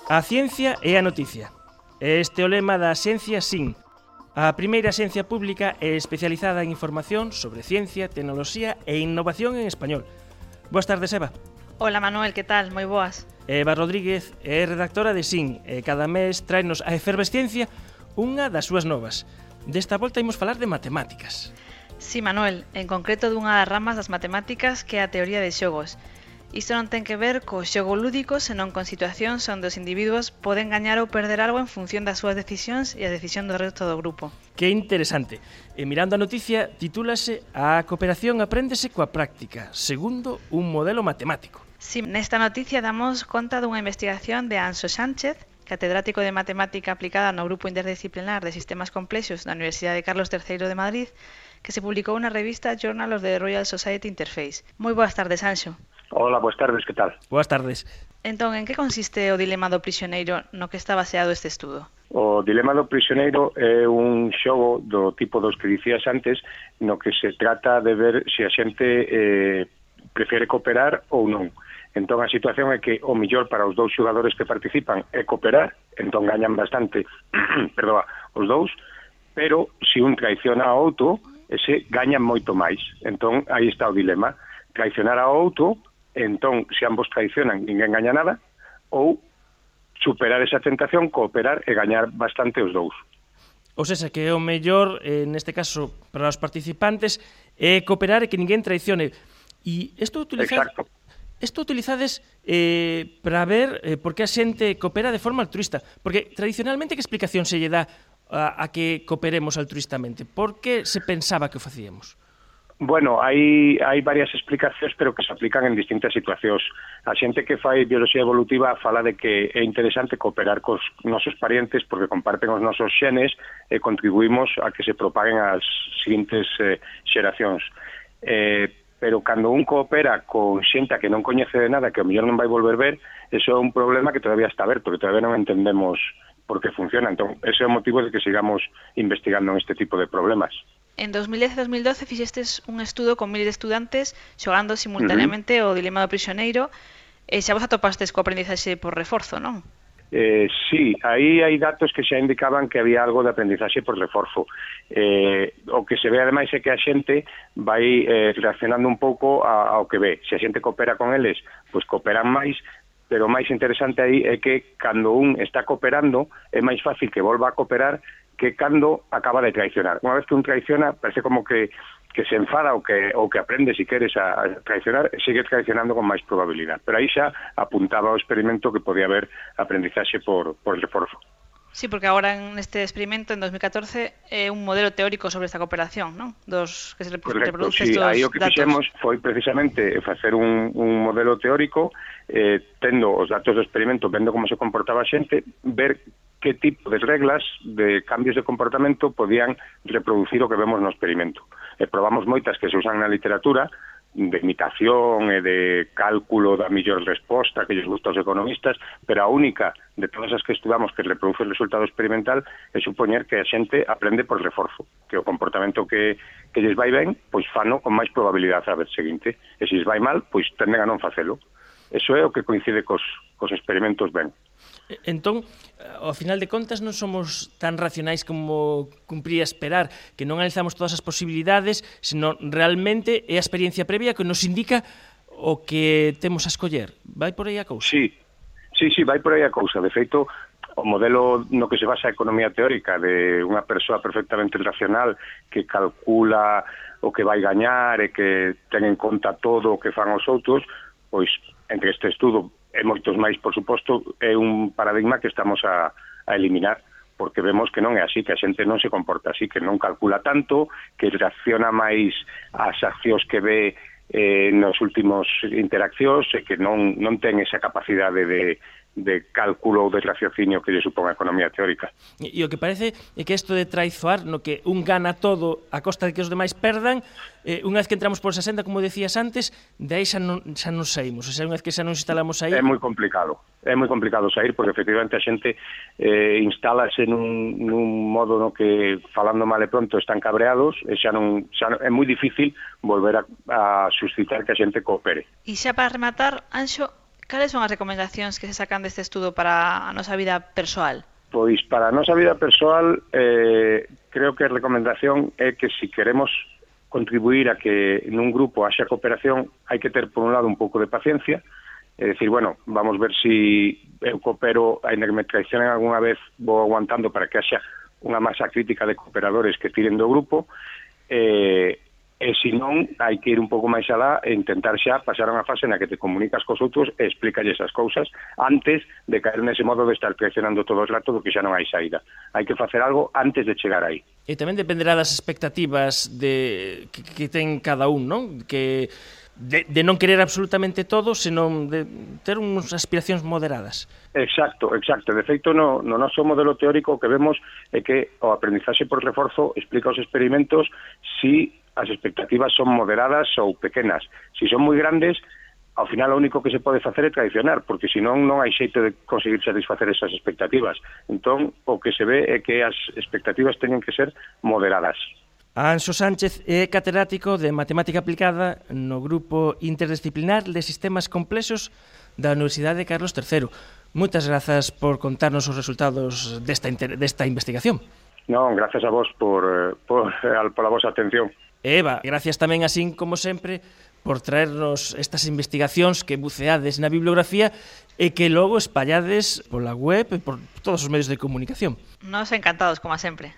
A ciencia é a noticia. Este é o lema da Axencia SIN, a primeira axencia pública e especializada en información sobre ciencia, tecnoloxía e innovación en español. Boas tardes, Eva. Hola, Manuel, que tal? Moi boas. Eva Rodríguez é redactora de SIN e cada mes traenos a efervesciencia unha das súas novas. Desta volta imos falar de matemáticas. Sí, Manuel, en concreto dunha das ramas das matemáticas que é a teoría de xogos. Isto non ten que ver co xogo lúdico, senón con situacións onde os individuos poden gañar ou perder algo en función das súas decisións e a decisión do resto do grupo. Que interesante. E mirando a noticia, titúlase A cooperación apréndese coa práctica, segundo un modelo matemático. Sí, nesta noticia damos conta dunha investigación de Anxo Sánchez, catedrático de Matemática Aplicada no Grupo Interdisciplinar de Sistemas Complexos da Universidade Carlos III de Madrid, que se publicou na revista Journal of the Royal Society Interface. Moi boas tardes, Anxo. Hola, boas tardes, que tal? Boas tardes. Entón, en que consiste o dilema do prisioneiro no que está baseado este estudo? O dilema do prisioneiro é un xogo do tipo dos que dicías antes, no que se trata de ver se a xente prefere cooperar ou non. Entón, a situación é que o millor para os dous xogadores que participan é cooperar, entón gañan bastante, os dous, pero se un traiciona ao outro, ese gaña moito máis. Entón, aí está o dilema. Traicionar ao outro, entón, se ambos traicionan, ninguén gaña nada, ou superar esa tentación, cooperar e gañar bastante os dous. O sea, que o mellor, neste caso, para os participantes, é cooperar e que ninguén traicione. E isto utilizades para ver por que a xente coopera de forma altruista. Porque, tradicionalmente, que explicación se lle dá a que cooperemos altruistamente? Por que se pensaba que o facíamos? Bueno, hai varias explicacións, pero que se aplican en distintas situacións. A xente que fai bioloxía evolutiva fala de que é interesante cooperar cos nosos parientes porque comparten os nosos xenes e contribuímos a que se propaguen as seguintes xeracións. Pero cando un coopera con xente a que non coñece de nada, que o mellor non vai volver ver, eso é un problema que todavía está aberto, que todavía non entendemos por que funciona. Entón, ese é o motivo de que sigamos investigando en este tipo de problemas. En 2010 e 2012 fixestes un estudo con 1000 estudantes xogando simultaneamente o dilema do prisioneiro e xa vos atopastes co aprendizaxe por reforzo, non? Sí, aí hai datos que xa indicaban que había algo de aprendizaxe por reforzo. O que se ve ademais é que a xente vai reaccionando un pouco ao que ve. Se a xente coopera con eles, pois cooperan máis, pero o máis interesante aí é que cando un está cooperando é máis fácil que volva a cooperar que cando acaba de traicionar. Unha vez que un traiciona, parece como que se enfada ou que aprende, si queres, a traicionar, sigue traicionando con máis probabilidade. Pero aí xa apuntaba o experimento que podía haber aprendizaxe por reforzo. Sí, porque agora neste experimento, en 2014, é un modelo teórico sobre esta cooperación, non? Dos que se reproduce estos datos. Aí o que fixemos foi precisamente facer un modelo teórico, tendo os datos do experimento, vendo como se comportaba a xente, ver que tipo de reglas, de cambios de comportamento podían reproducir o que vemos no experimento. Probamos moitas que se usan na literatura, de imitación e de cálculo da mellor resposta que lles gusta aos economistas, pero a única de todas as que estudamos que reproduce o resultado experimental é supoñer que a xente aprende por reforzo, que o comportamento que lles vai ben, pois fano con máis probabilidade a vez seguinte, e se lles vai mal, pois tenden a non facelo. Eso é o que coincide cos experimentos ben. Entón, ao final de contas, non somos tan racionais como cumpría esperar, que non analizamos todas as posibilidades, senón realmente é a experiencia previa que nos indica o que temos a escoller. Vai por aí a cousa? Sí, vai por aí a cousa. De feito, o modelo no que se basa a economía teórica de unha persoa perfectamente racional que calcula o que vai gañar e que ten en conta todo o que fan os outros, pois, entre este estudo e moitos máis, por suposto, é un paradigma que estamos a eliminar, porque vemos que non é así, que a xente non se comporta así, que non calcula tanto, que reacciona máis ás accións que ve nos últimos interaccións e que non ten esa capacidade de cálculo ou de raciocinio que lle supón a economía teórica. E o que parece é que isto de traizoar, no que un gana todo a costa de que os demais perdan, unha vez que entramos por esa senda, como decías antes, de aí xa non saímos. O sea, unha vez que xa nos instalamos aí... É moi complicado sair, porque efectivamente a xente instálase nun modo no que, falando mal e pronto, están cabreados, e xa é moi difícil volver a suscitar que a xente coopere. E xa para rematar, Anxo, Cales son as recomendacións que se sacan deste estudo para a nosa vida persoal? Pois para a nosa vida persoal creo que a recomendación é que se queremos contribuir a que nun grupo haxa cooperación hai que ter por un lado un pouco de paciencia, é dicir, bueno, vamos ver se eu coopero, ainda que me traicionen algunha vez, vou aguantando para que haxa unha masa crítica de cooperadores que tiren do grupo, e se non, hai que ir un pouco máis alá e intentar xa pasar a unha fase na que te comunicas cos outros e explícalles as cousas antes de caer nese modo de estar traicionando todo o rato do que xa non hai saída. Hai que facer algo antes de chegar aí. E tamén dependerá das expectativas que ten cada un, non? Que de non querer absolutamente todo, senón de ter unhas aspiracións moderadas. Exacto. De feito, no noso modelo teórico o que vemos é que o aprendizaxe por reforzo explica os experimentos si as expectativas son moderadas ou pequenas. Si son moi grandes, ao final o único que se pode facer é traicionar, porque senón non hai xeito de conseguir satisfacer esas expectativas. Entón, o que se ve é que as expectativas teñen que ser moderadas. Anxo Sánchez é catedrático de Matemática Aplicada no Grupo Interdisciplinar de Sistemas Complexos da Universidade Carlos III. Moitas grazas por contarnos os resultados desta investigación. Non, gracias a vos por a vosa atención. Eva, gracias tamén, así como sempre, por traernos estas investigacións que buceades na bibliografía e que logo espallades pola web e por todos os medios de comunicación. Nos encantados, como sempre.